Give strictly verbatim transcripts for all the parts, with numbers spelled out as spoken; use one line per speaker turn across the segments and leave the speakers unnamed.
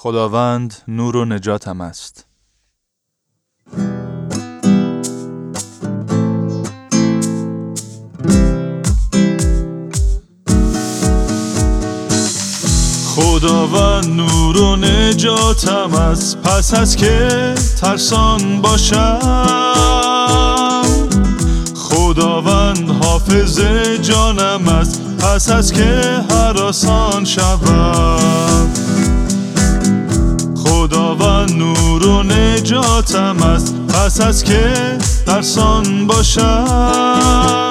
خداوند نور و نجاتم است. خداوند نور و نجاتم است، پس از که ترسان باشم. خداوند حافظ جانم است، پس از که هراسان شوم. خداوند نور و نجاتم است، پس از که ترسان باشم.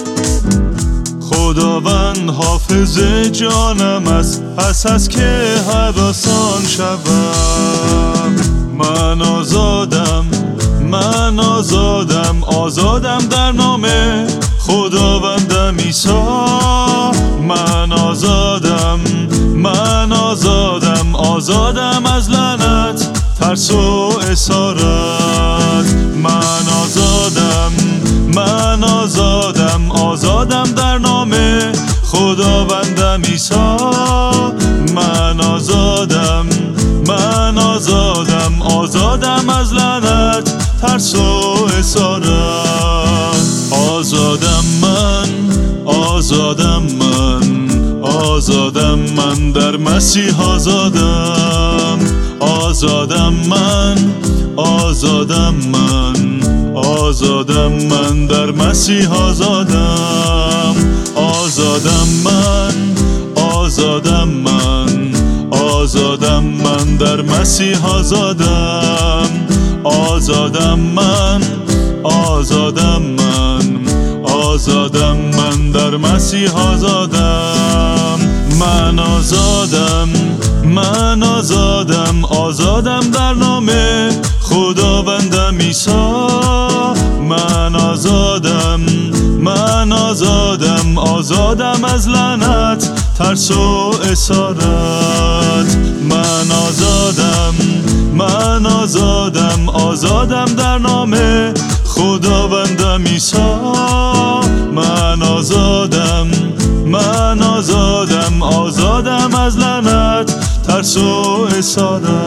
خداوند حافظ جانم است، پس از که هراسان شوم. من آزادم، من آزادم، آزادم در نام خداوندم عیسی. من آزادم، من آزادم، آزادم از لعنت، ترس و اسارت. من آزادم، من آزادم، آزادم در نام خداوندم عیسی. من آزادم، من آزادم، آزادم از لعنت، ترس و اسارت. آزادم من، آزادم من، آزادم من در مسیح آزادم. آزادم من، آزادم من، آزادم من در مسیح آزادم. آزادم من، آزادم من، آزادم من در مسیح آزادم. آزادم من، آزادم من، آزادم من در مسیح آزادم. من آزادم، من آزادم، آزادم در نام خداوندم عیسی. من آزادم، من آزادم، آزادم از لعنت، ترس و اسارت. من آزادم، من آزادم، آزادم در نام خداوندم عیسی. من آزادم، من آزادم، آزادم از لعنت، ترس و اسارت.